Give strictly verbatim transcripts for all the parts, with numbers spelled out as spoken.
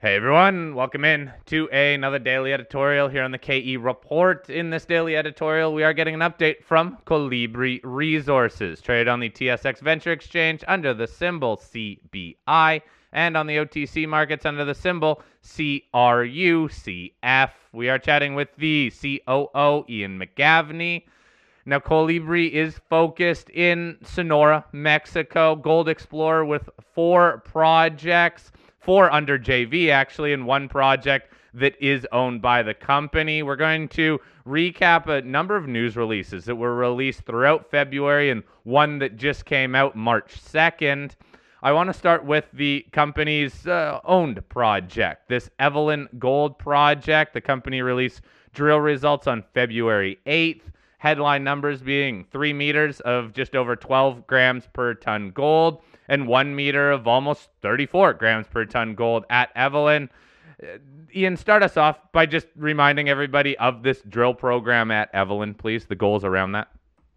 Hey everyone, welcome in to another daily editorial here on the K E Report. In this daily editorial, we are getting an update from Colibri Resources, traded on the T S X Venture Exchange under the symbol C B I and on the O T C markets under the symbol C R U C F. We are chatting with the C O O, Ian McGavney. Now, Colibri is focused in Sonora, Mexico, gold explorer with four projects. Four under J V, actually, and one project that is owned by the company. We're going to recap a number of news releases that were released throughout February and one that just came out March second. I want to start with the company's uh, owned project, this Evelyn Gold project. The company released drill results on February eighth. Headline numbers being three meters of just over twelve grams per ton gold and one meter of almost thirty-four grams per ton gold at Evelyn. Uh, Ian, start us off by just reminding everybody of this drill program at Evelyn, please, the goals around that.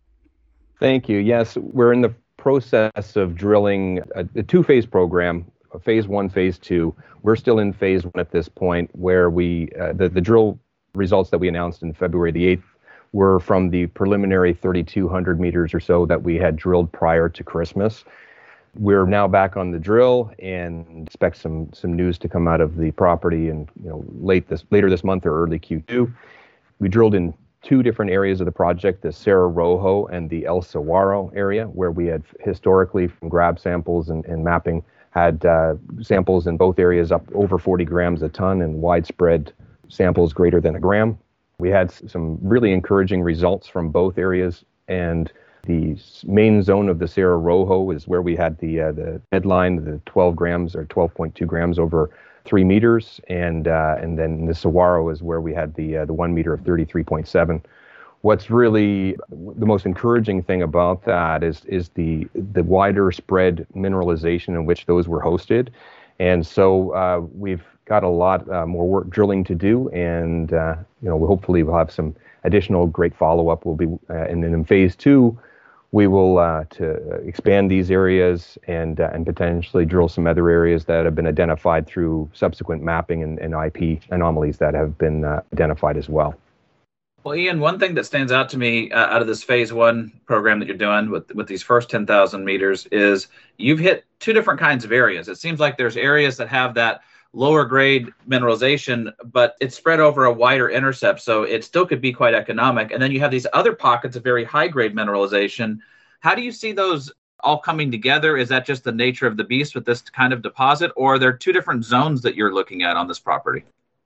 Thank you. Yes, we're in the process of drilling a, a two-phase program, phase one, phase two. We're still in phase one at this point, where we uh, the, the drill results that we announced in February the eighth were from the preliminary thirty-two hundred meters or so that we had drilled prior to Christmas. We're now back on the drill and expect some some news to come out of the property and you know late this later this month or early Q two. We drilled in two different areas of the project, the Cerro Rojo and the El Saguaro area, where we had historically from grab samples and, and mapping had uh, samples in both areas up over forty grams a ton and widespread samples greater than a gram. We had some really encouraging results from both areas, and the main zone of the Cerro Rojo is where we had the uh, the headline, the twelve grams or twelve point two grams over three meters, and uh, and then the Saguaro is where we had the uh, the one meter of thirty-three point seven. What's really the most encouraging thing about that is is the the wider spread mineralization in which those were hosted, and so uh, we've got a lot uh, more work drilling to do, and uh, you know, hopefully we'll have some additional great follow-up. We'll be, uh, and then in phase two, we will uh, to expand these areas and uh, and potentially drill some other areas that have been identified through subsequent mapping and, and I P anomalies that have been uh, identified as well. Well, Ian, one thing that stands out to me uh, out of this phase one program that you're doing with with these first ten thousand meters is you've hit two different kinds of areas. It seems like there's areas that have that lower grade mineralization, but it's spread over a wider intercept, so it still could be quite economic. And then you have these other pockets of very high grade mineralization. How do you see those all coming together? Is that just the nature of the beast with this kind of deposit, or are there two different zones that you're looking at on this property?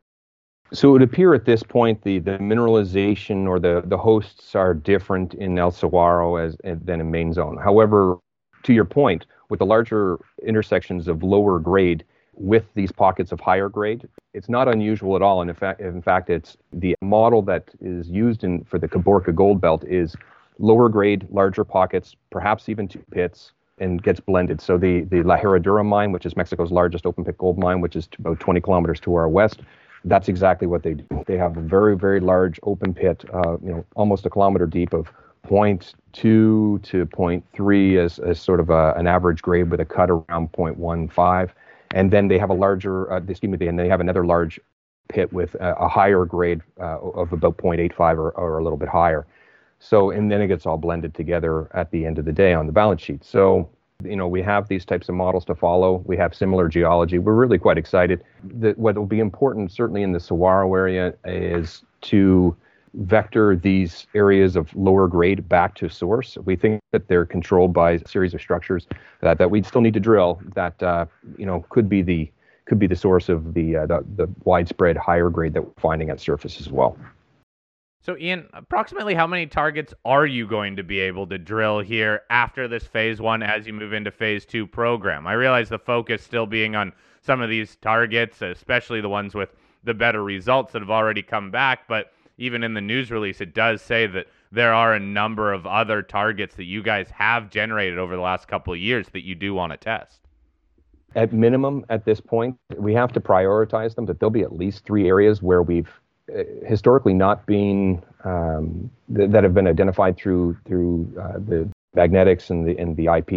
So it would appear at this point the, the mineralization or the, the hosts are different in El Saguaro as, than in main zone. However, to your point, with the larger intersections of lower grade, with these pockets of higher grade, it's not unusual at all. And in fact, in fact, it's the model that is used in for the Caborca Gold Belt is lower grade, larger pockets, perhaps even two pits, and gets blended. So the the La Herradura mine, which is Mexico's largest open pit gold mine, which is about twenty kilometers to our west, that's exactly what they do. They have a very, very large open pit, uh, you know, almost a kilometer deep of zero point two to zero point three as, as sort of a, an average grade with a cut around zero point one five. And then they have a larger, uh, excuse me, and they have another large pit with a, a higher grade uh, of about zero point eight five or, or a little bit higher. So, and then it gets all blended together at the end of the day on the balance sheet. So, you know, we have these types of models to follow. We have similar geology. We're really quite excited. That what will be important, certainly in the Saguaro area, is to vector these areas of lower grade back to source. We think that they're controlled by a series of structures that, that we still need to drill that uh, you know could be the could be the source of the, uh, the the widespread higher grade that we're finding at surface as well. So, Ian, approximately how many targets are you going to be able to drill here after this phase one as you move into phase two program? I realize the focus still being on some of these targets, especially the ones with the better results that have already come back, but even in the news release, it does say that there are a number of other targets that you guys have generated over the last couple of years that you do want to test. At minimum, at this point, we have to prioritize them, but there'll be at least three areas where we've uh, historically not been, um, th- that have been identified through through uh, the magnetics and the and the I P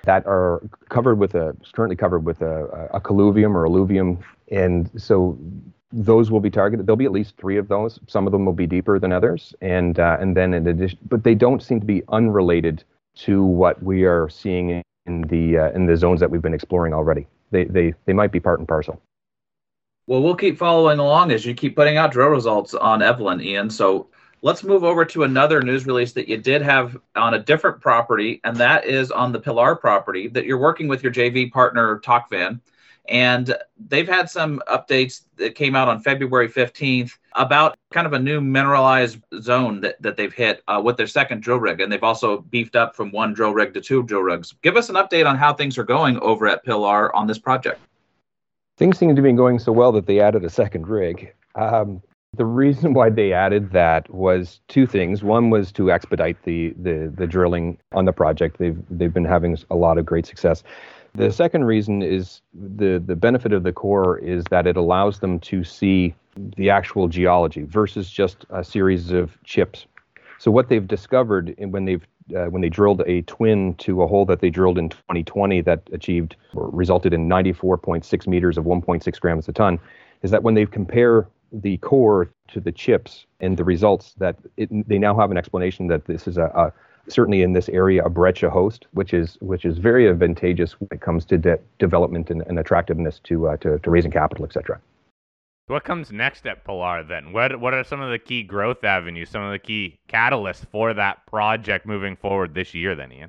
that are covered with a currently covered with a, a colluvium or alluvium, and so those will be targeted. There'll be at least three of those. Some of them will be deeper than others, and uh, and then in addition, but they don't seem to be unrelated to what we are seeing in the uh, in the zones that we've been exploring already. They they they might be part and parcel. Well, we'll keep following along as you keep putting out drill results on Evelyn, Ian. So let's move over to another news release that you did have on a different property, and that is on the Pilar property that you're working with your J V partner, Tokvan. And they've had some updates that came out on February fifteenth about kind of a new mineralized zone that, that they've hit uh, with their second drill rig. And they've also beefed up from one drill rig to two drill rigs. Give us an update on how things are going over at Pilar on this project. Things seem to be going so well that they added a second rig. Um, the reason why they added that was two things. One was to expedite the the, the drilling on the project. They've they've been having a lot of great success. The second reason is the, the benefit of the core is that it allows them to see the actual geology versus just a series of chips. So what they've discovered when they've uh, when they drilled a twin to a hole that they drilled in twenty twenty that achieved or resulted in ninety-four point six meters of one point six grams a ton, is that when they compare the core to the chips and the results, that it, they now have an explanation that this is a, a certainly in this area, a breccia host, which is which is very advantageous when it comes to de- development and, and attractiveness to, uh, to to raising capital, et cetera. What comes next at Pilar then? What what are some of the key growth avenues, some of the key catalysts for that project moving forward this year then, Ian?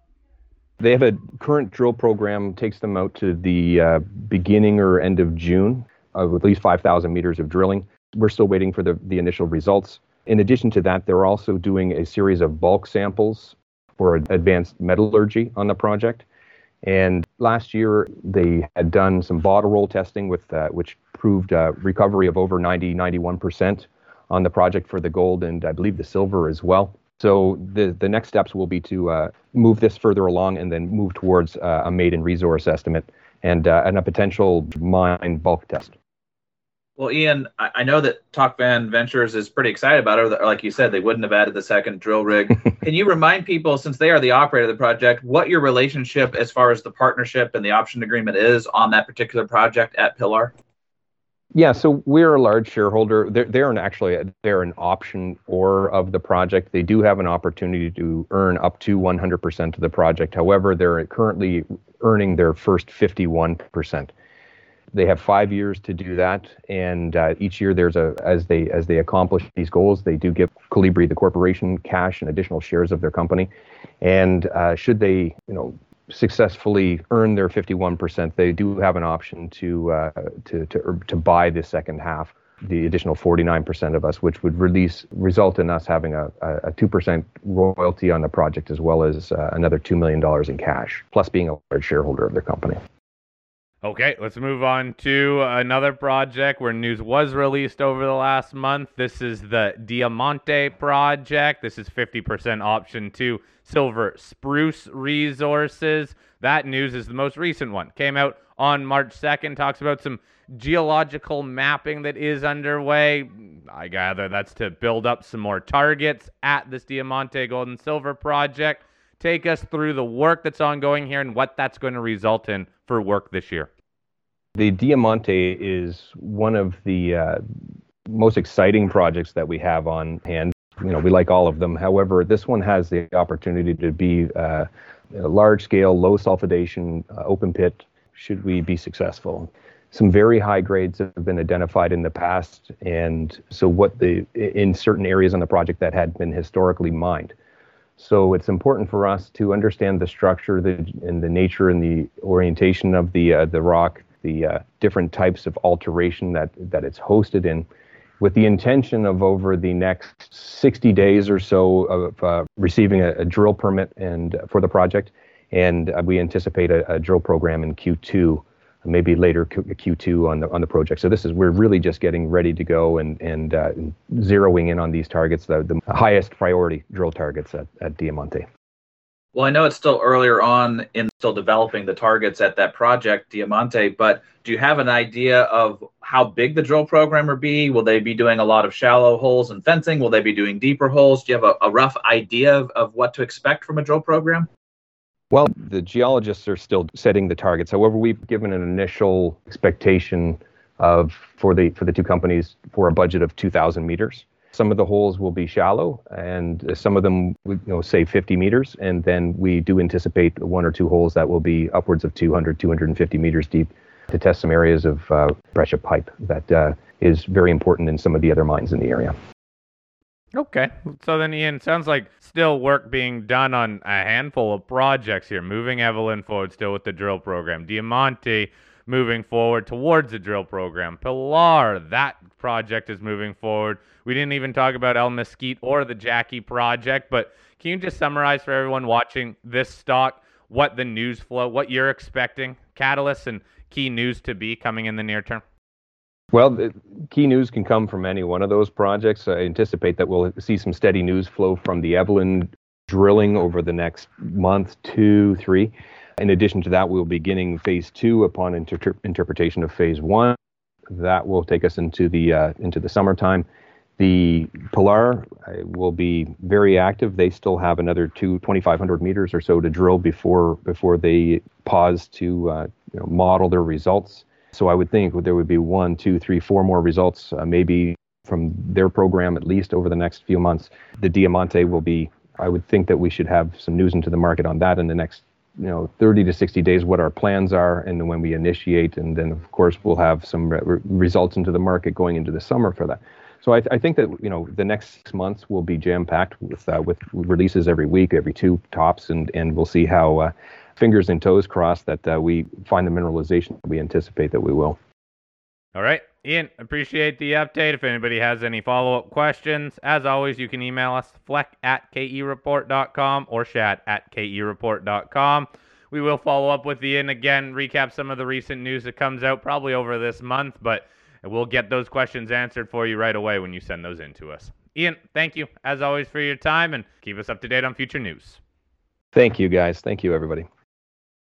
They have a current drill program, takes them out to the uh, beginning or end of June, of at least five thousand meters of drilling. We're still waiting for the, the initial results. In addition to that, they're also doing a series of bulk samples for advanced metallurgy on the project. And last year, they had done some bottle roll testing, with uh, which proved uh, recovery of over ninety, ninety-one percent on the project for the gold and I believe the silver as well. So the, the next steps will be to uh, move this further along and then move towards uh, a maiden resource estimate and, uh, and a potential mine bulk test. Well, Ian, I know that Tokvan Ventures is pretty excited about it. Like you said, they wouldn't have added the second drill rig. Can you remind people, since they are the operator of the project, what your relationship as far as the partnership and the option agreement is on that particular project at Pilar? Yeah, so we're a large shareholder. They're, they're an actually they're an option or of the project. They do have an opportunity to earn up to one hundred percent of the project. However, they're currently earning their first fifty-one percent. They have five years to do that, and uh, each year there's a as they as they accomplish these goals, they do give Colibri, the corporation, cash and additional shares of their company. And uh, should they, you know, successfully earn their fifty-one percent, they do have an option to uh, to to to buy the second half, the additional forty-nine percent of us, which would release result in us having a a two percent royalty on the project, as well as uh, another two million dollars in cash, plus being a large shareholder of their company. Okay, let's move on to another project where news was released over the last month. This is the Diamante project. This is fifty percent option to Silver Spruce Resources. That news is the most recent one. Came out on March second, talks about some geological mapping that is underway. I gather that's to build up some more targets at this Diamante Gold and Silver project. Take us through the work that's ongoing here and what that's going to result in for work this year. The Diamante is one of the uh, most exciting projects that we have on hand. You know, we like all of them. However, this one has the opportunity to be uh, a large-scale, low-sulfidation, uh, open pit, should we be successful. Some very high grades have been identified in the past, and so what the in certain areas on the project that had been historically mined. So it's important for us to understand the structure, the and the nature and the orientation of the uh, the rock, the uh, different types of alteration that that it's hosted in, with the intention of over the next sixty days or so of uh, receiving a, a drill permit and uh, for the project, and uh, we anticipate a, a drill program in Q two. Maybe later Q two on the on the project. So this is we're really just getting ready to go and and uh, zeroing in on these targets, the, the highest priority drill targets at, at Diamante. Well, I know it's still earlier on in still developing the targets at that project, Diamante, but do you have an idea of how big the drill program will be? Will they be doing a lot of shallow holes and fencing? Will they be doing deeper holes? Do you have a, a rough idea of, of what to expect from a drill program? Well, the geologists are still setting the targets. However, we've given an initial expectation of for the for the two companies for a budget of two thousand meters. Some of the holes will be shallow, and some of them, you know, say fifty meters, and then we do anticipate one or two holes that will be upwards of two hundred, two hundred fifty meters deep to test some areas of uh, breccia pipe that uh, is very important in some of the other mines in the area. Okay. So then, Ian, sounds like still work being done on a handful of projects here, moving Evelyn forward still with the drill program. Diamante moving forward towards the drill program. Pilar, that project is moving forward. We didn't even talk about El Mesquite or the Jackie project, but can you just summarize for everyone watching this stock what the news flow, what you're expecting, catalysts and key news to be coming in the near term? Well, the key news can come from any one of those projects. I anticipate that we'll see some steady news flow from the Evelyn drilling over the next month, two, three. In addition to that, we'll be beginning phase two upon inter- interpretation of phase one. That will take us into the uh, into the summertime. The Pilar uh, will be very active. They still have another two twenty-five hundred meters or so to drill before before they pause to uh, you know, model their results. So I would think there would be one, two, three, four more results, uh, maybe from their program at least over the next few months. The Diamante will be, I would think that we should have some news into the market on that in the next, you know, thirty to sixty days, what our plans are, and then when we initiate, and then of course we'll have some re- results into the market going into the summer for that. So I, th- I think that, you know, the next six months will be jam-packed with uh, with releases every week, every two tops, and and we'll see how. Uh, fingers and toes crossed that uh, we find the mineralization that we anticipate that we will. All right, Ian, appreciate the update. If anybody has any follow-up questions, as always, you can email us, fleck at k e report dot com or shad at k e report dot com. We will follow up with Ian again, recap some of the recent news that comes out probably over this month, but we'll get those questions answered for you right away when you send those in to us. Ian, thank you, as always, for your time, and keep us up to date on future news. Thank you, guys. Thank you, everybody.